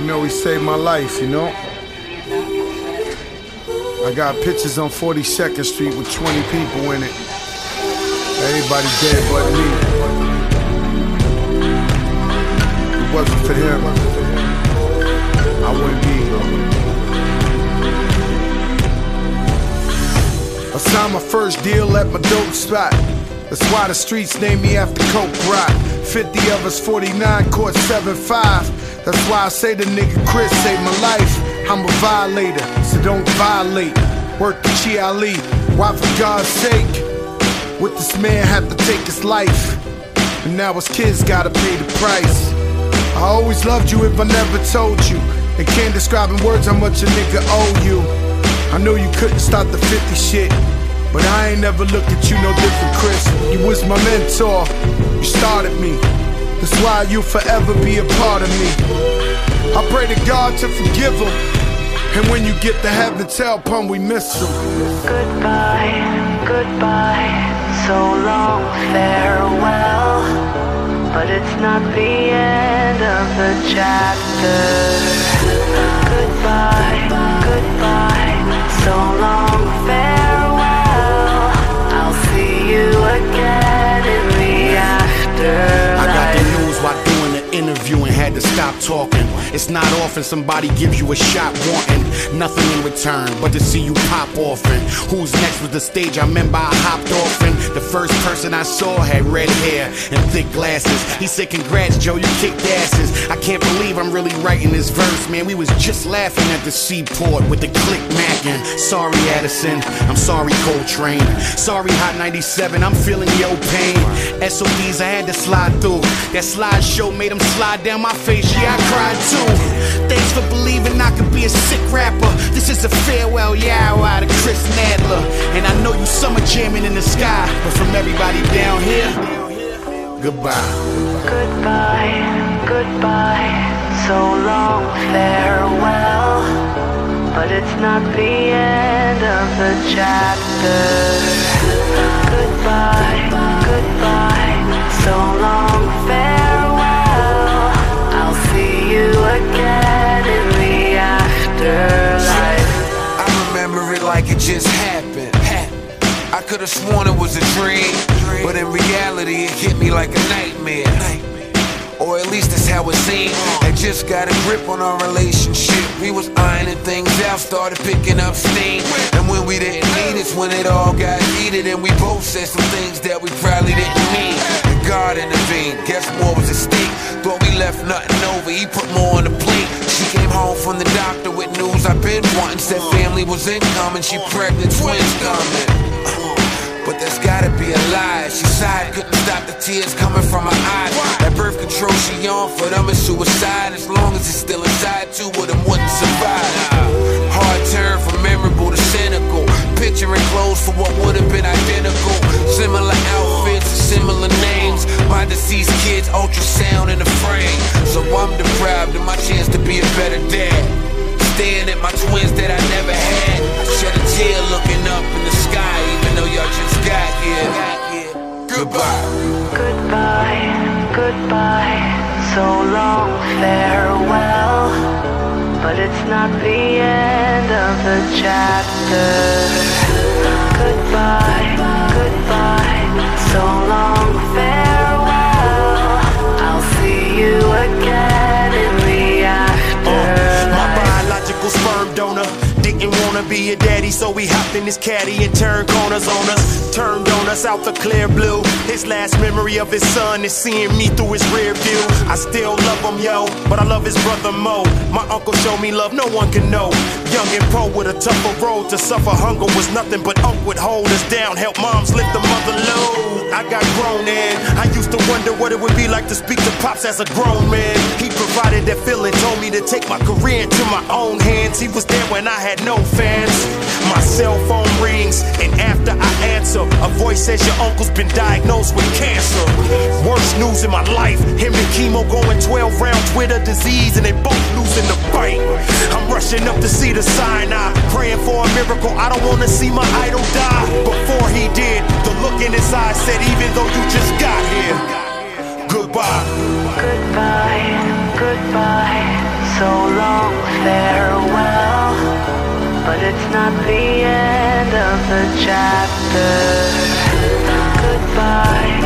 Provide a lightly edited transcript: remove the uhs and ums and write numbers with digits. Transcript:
You know, he saved my life, you know? I got pictures on 42nd Street with 20 people in it. Everybody dead but me. If it wasn't for him, I wouldn't be here. I signed my first deal at my dope spot. That's why the streets named me after Coke Rock. 50 of us, 49, caught 7-5. That's why I say the nigga Chris saved my life. I'm a violator, so don't violate. Work the Chi Ali, why for God's sake would this man have to take his life? And now his kids gotta pay the price. I always loved you if I never told you, and can't describe in words how much a nigga owe you. I know you couldn't stop the 50 shit, but I ain't never looked at you no different, Chris. You was my mentor, you started me. That's why you'll forever be a part of me. I pray to God to forgive him, and when you get to heaven, tell Pun we miss him. Goodbye, goodbye, so long, farewell. But it's not the end of the chapter. Goodbye, goodbye, so long, farewell. I'll see you again in the afterlife. I got the news while doing the interview and had to stop talking. It's not often somebody gives you a shot wanting nothing in return but to see you pop off. And who's next was the stage I remember I hopped off. And the first person I saw had red hair and thick glasses. He said, "Congrats, Joe, you kicked asses." I can't believe I'm really writing this verse, man. We was just laughing at the seaport with the click mackin'. Sorry, Addison, I'm sorry, Coltrane. Sorry, Hot 97, I'm feeling your pain. SOBs, I had to slide through. That slideshow made them slide down my face, yeah, I cried too. Thanks for believing I could be a sick rapper. This is a farewell yow out of Chris Nadler. And I know you summer jamming in the sky, but from everybody down here, goodbye. Goodbye, goodbye, so long, farewell. But it's not the end of the chapter. Goodbye, goodbye, so long, farewell. I'll see you again in the afterlife. I remember it like it just happened. I could've sworn it was a dream, but in reality it hit me like a nightmare. Or at least that's how it seemed. I just got a grip on our relationship. We was ironing things out, started picking up steam. And when we didn't need it's when it all got heated. And we both said some things that we probably didn't mean. And God intervened, guess more was at stake. Thought we left nothing over, he put more on the plate. She came home from the doctor with news I've been wanting. Said family was incoming, she pregnant, twins coming. But that's gotta be a lie. She sighed, couldn't stop the tears coming from her eyes. That birth control she on for them is suicide. As long as it's still inside, two of them wouldn't survive. Hard turn from memorable to cynical. Picturing clothes for what would've been identical. Similar outfits and similar names. My deceased kids, ultrasound in the frame. So I'm deprived of my chance to be a better dad. Staring at my twins that I never had. I shed a tear looking up in the sky, even though y'all just got here. Goodbye. Goodbye, goodbye, so long, farewell. But it's not the end of the chapter. Goodbye, goodbye, so long, farewell. I'll see you again in the afterlife. My biological sperm donor didn't wanna be a daddy, so he hopped in his caddy and turned corners on us. Turned on us out the clear blue. His last memory of his son is seeing me through his rear view. I still love him, yo, but I love his brother Mo. My uncle showed me love no one can know. Young and poor with a tougher road to suffer. Hunger was nothing but Unc would hold us down, help moms lift the mother load. I got grown and I used to wonder what it would be like to speak to Pops as a grown man. He provided that feeling, told me to take my career into my own hands. He was there when I had no fans. My cell phone rings, and after I answer, a voice says your uncle's been diagnosed with cancer. Worst news in my life, him and chemo going 12 rounds with a disease, and they both losing the fight. I'm rushing up to see the sign, I'm praying for a miracle. I don't wanna see my idol die. Before he did, the look in his eyes said, even though you just got here, goodbye. Goodbye, goodbye, so long, farewell. But it's not the end of the chapter. Goodbye.